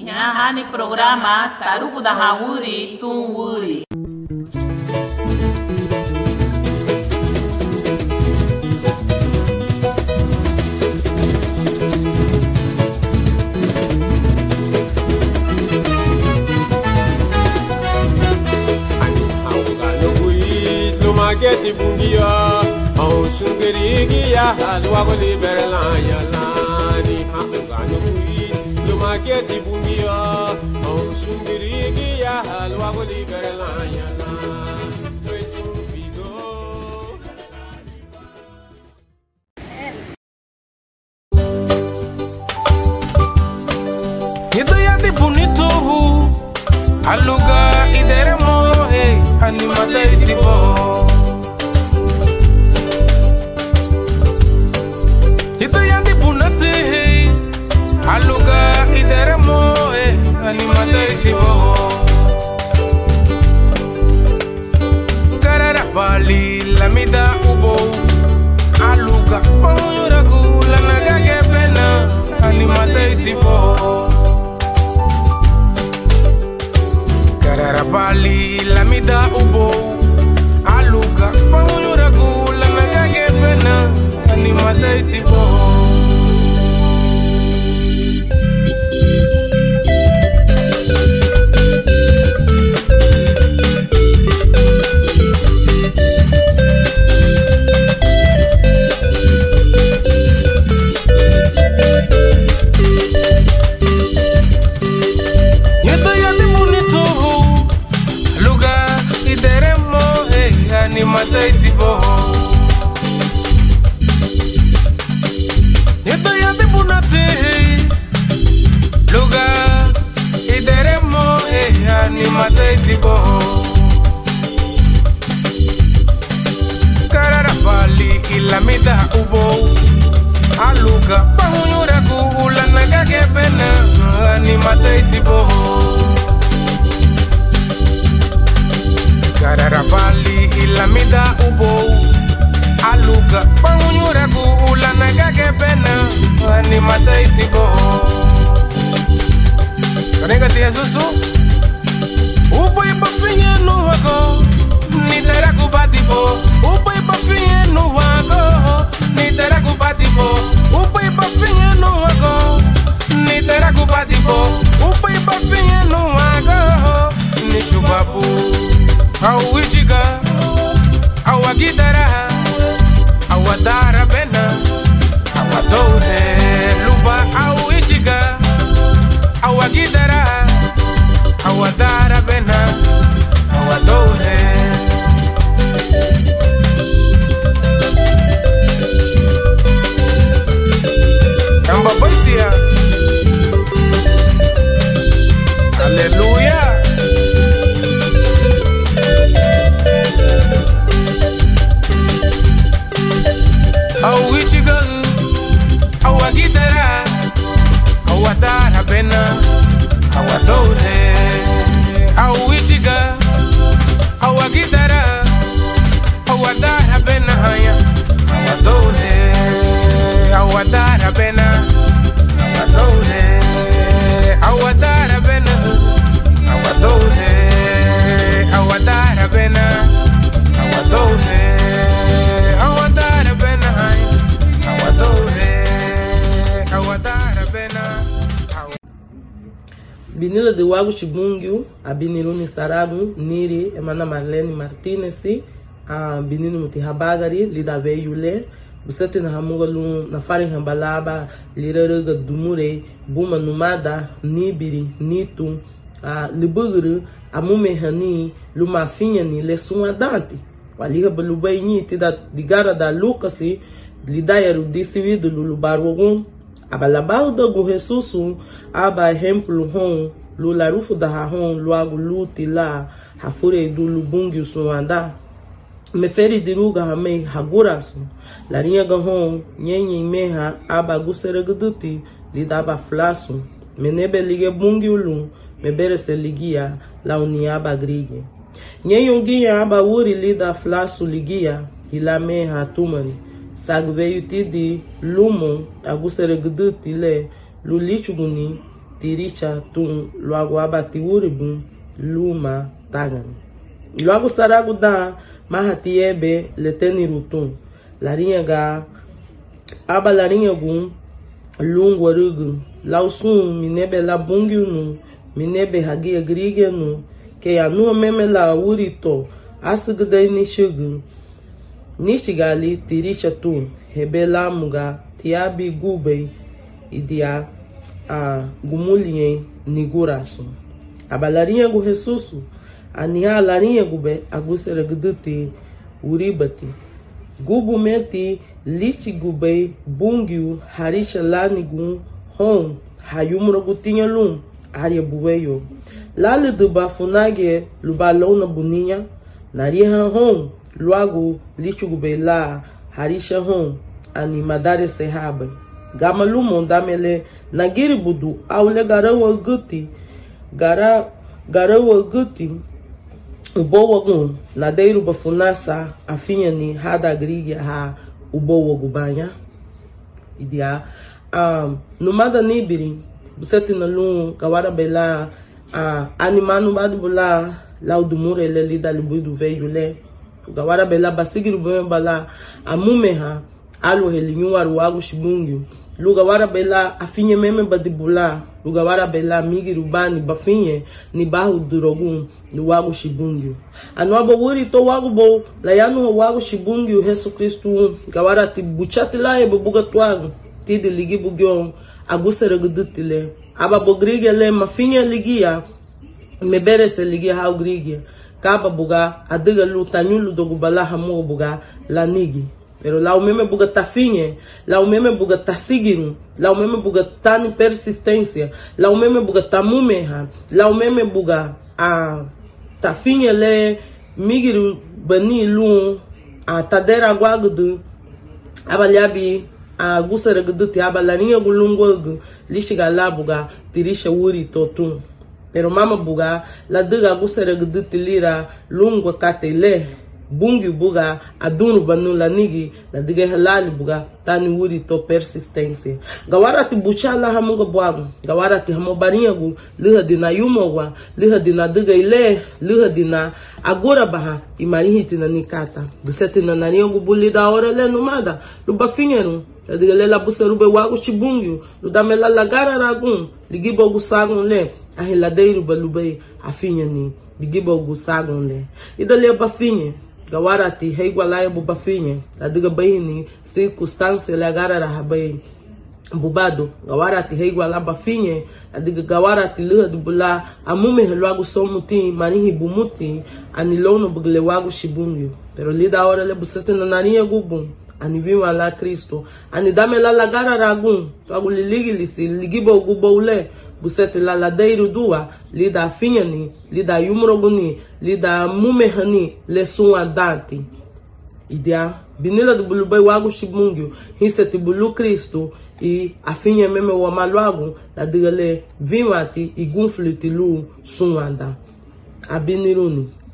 Nhahani programa Tarufu da Hawuri Tunwuri. Mageti bungia, au sungeri ya halwa goli berla ya lani hangano kui. Lo mageti bungia, au sungeri ya halwa goli berla ya lani. Pues un figo. Yedo ya de bonito, aluga ideremo animata idibo. Itu yang dibunate aluga ideremo animata idibo. Karara bali lamida ubo aluga ponyuraku lanaga gebena animata idibo. Karara bali lamida ubo aluga ponyuraku lanaga gebena animata idibo. Animata idibo. Yedo ya de bunate luga ideremo animata idibo. Karara bali ilamida ubo aluga pahunyura ku ulanaga gebena animata idibo. Karara bali ilamida ubo aluga pahunyura ku ulanaga gebena animata idibo. Kanega tia susu ubo ipafinye nuwago nitera kubatibo. Ubo ipafinye nuwago nitera kubatibo. Ubo ipafinye nuwago nitera kubatibo. Ubo ipafinye nuwago nichubabu. Au ichiga, au agitara, au adara bena, au adore luba. Au ichiga, au agitara, au adara bena, au adore. Kamba baitia, hallelujah. Au ichiga, au agitara, au adara bena, au adore. Au ichiga, au agitara, au adara bena haya, au adore. Au adara bena, au adore. Au adara bena, au adore. Au adara bena, au adore. Au adara bena haya. Binila de Wago Chibungyu, a Biniruni Saragu, Niri, Emana Marlene Martinez, a Bininu Mutihabagari, Lida Veyule, Busati na Hamugalu, na Fari Hambalaba, Liraga Dumure, Buma Numada, Nibiri, Nitu, a Libuguru, a Mumehani, Luma Finhani, Lesuma Dante, Waliga Balubaini, Tida Digara da Lucasi, Lidaya Rudisi do Lulubarugun. Abalabau da Guhesusu, aba exemplo hon, lularufu da hon, luagu luti la, hafure do lubungi suanda. Meferi diruga hame hagurasu, larinha gahon, nyenye meha, aba gusereguduti, lidaba flasu, menebe lige bungi ulu, mebere se ligia, la uniaba grige. Nyenye aba uri lida flasu ligia, ilameha tumari. Sag veio tidi lumo, agusere gduti le, lulichuguni, tiricha tum logo abati uribum luma tagan. Logo saragu da mahatiebe leteni rutum. Larinha ga aba larinha gum lungo rugu lausum minebe la bungiunu minebe hagia grigenu que anu meme la urito asugda inishugu nishigali tiricha tum hebela muga tiabi gubei idia a gumulinhe nigurasu abalarinha gu resusu ania larinha gube agusera gudute uribati gubumeti lichi gubei bungiu harisha lanigun hon hayumro gutinha lum aria bueyo lale do bafunage lubalona buninha nariha hon luago lichi gubei la harisha hon animadare serraba Gamalumo damele nagiri budu aule garawa guti garawa guti ubowagun nadeiru bafunasa afinha ni hada grigia ha ubowagu banha idia numada nibiri buseti na lum kawara bela animanu badu bula laudumure le lida libudu veio le gawara bela basigiru bala amumeha alo helinhu aruago shibungio luga wara bela afinye meme badibula luga wara bela migi rubani bafinye ni bahu durogun ni wago shibungio anwabo wuri to wago bo la yanu wago shibungio Yesu Kristu gawara tibuchati la e buga twago tidi ligi bugyon agusere gudutile aba bogrige le mafinye ligia mebere se ligia ha grigia kaba buga adiga lu tanyulu dogubala hamu buga la nigi pero lá o mesmo buga tafinha, lá o mesmo buga tasigiru, lá o mesmo buga tani persistência, lá o mesmo buga tamumeha, lá o mesmo buga a tafinha le migiru bani lum a tadera guagudu abaliabi a gusara gudu te abalarinha gulungogu lishiga lá buga tirisha wuri totum. Pero mama buga la diga gusara gudu tilira lungwa katele bungi buga adunu banu la nigi la diga halali buga tani wuri to persistência gawara ti buchala hamunga bwagu gawara ti hamobarinha gu liha dina yumogwa liha dina diga ile liha dina agora baha imarihi tina nikata buseti na nariyo gu bulida ora le numada luba finyeru la diga le la buserube wagu chibungi ludamela lagara ragun ligibo gu sagun le ahiladeiru balubei afinyani ligibo gu sagun le idale bafinye gawara ti heigualaya bubafinha adiga baini circunstância le agara rahabai bubado gawara ti heiguala bafinha adiga gawara ti liha dubula amume helwago somuti manihi bumuti anilono buglewago shibungio pero lida hora le busete na narinha gubum aniviwa la Cristo anidame la lagara ragun to ligi lisi ligibo guboule busete la ladeiru dua lida afinhani lida yumroguni lida mumehani lesun adante idia binila do bulubai wago shibungio hiseti bulu Cristo e afinha meme wa malwago la digale vimati igunflitilu sunwanda abiniruni